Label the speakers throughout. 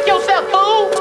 Speaker 1: yourself, fool.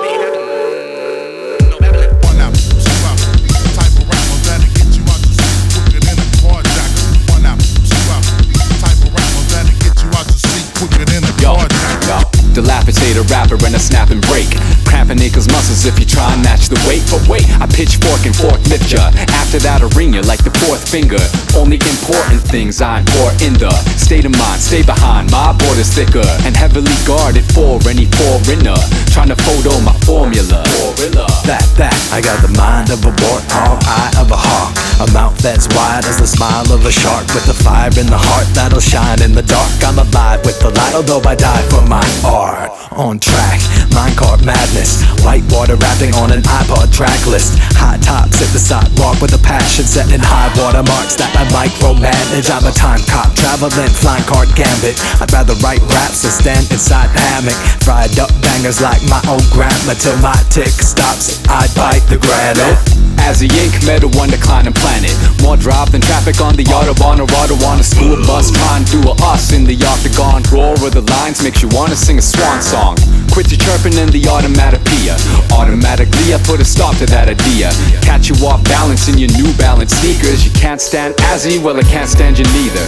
Speaker 2: Dilapidate a rapper and a snap and break, cramping Nickels muscles if you try and match the weight. But wait, I pitchfork and forklift ya. After that I ring ya like the fourth finger. Only important things I import in the state of mind. Stay behind, my border's thicker and heavily guarded for any foreigner trying to photo my formula.
Speaker 3: That, I got the mind of a warthog, eye of a hawk, a mouth that's wide as the smile of a shark, with a fire in the heart that'll shine in the dark. I'm alive with the light, although I die for my art. On track, minecart madness, whitewater rapping on an iPod track list. High tops hit the sidewalk with a passion, setting high watermarks that I micromanage. I'm a time cop, traveling, flying card gambit. I'd rather write raps than stand inside the hammock. Fried up bangers like my old grandma till my tick stops. I bite the granite.
Speaker 2: As a yank, metal one declining planet. More drive than traffic on the Autobahn or auto on a school bus. Trying to do a us in the octagon. Roar of the lines makes you wanna sing a swan song. Quit your chirping in the automatopoeia. Automatically I put a stop to that idea. Catch you off balance in your New Balance sneakers. You can't stand Azzy, well I can't stand you neither.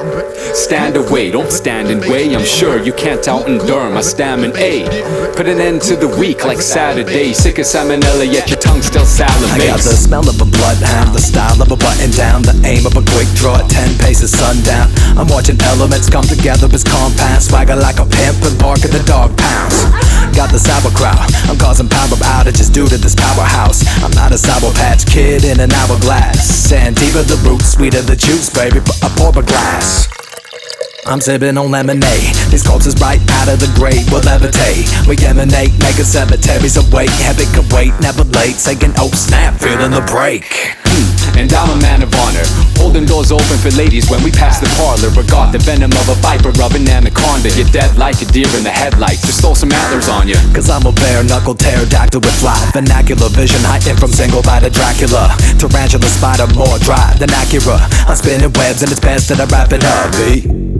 Speaker 2: Stand away, don't stand in way. I'm sure you can't out-endure my stamina. Put an end to the week like Saturday. Sick of salmonella yet your tongue still salivates.
Speaker 3: I got the smell of a bloodhound, the style of a button down, the aim of a quick draw at 10 paces sundown. I'm watching elements come together as compound. Swagger like a pimp and bark at the dog pounds. Got the sauerkraut, I'm causing power outages due to this powerhouse. I'm not a Sour Patch Kid in an hourglass. Sand deeper the roots, sweeter the juice, baby, I pour a glass. I'm sipping on lemonade. These corpses right out of the grave will levitate. We emanate, making cemeteries awake. Heavy can wait, never late. Saying oh snap, feeling the break.
Speaker 2: And I'm a man of honor, holding doors open for ladies when we pass the parlor. Regard the venom of a viper of an anaconda. You're dead like a deer in the headlights. Just throw some antlers on you.
Speaker 3: Cause I'm a bare knuckle pterodactyl with fly vernacular vision, heightened from single bite of Dracula. Tarantula spider more dry than Acura. I'm spinning webs and it's best that I wrap it up.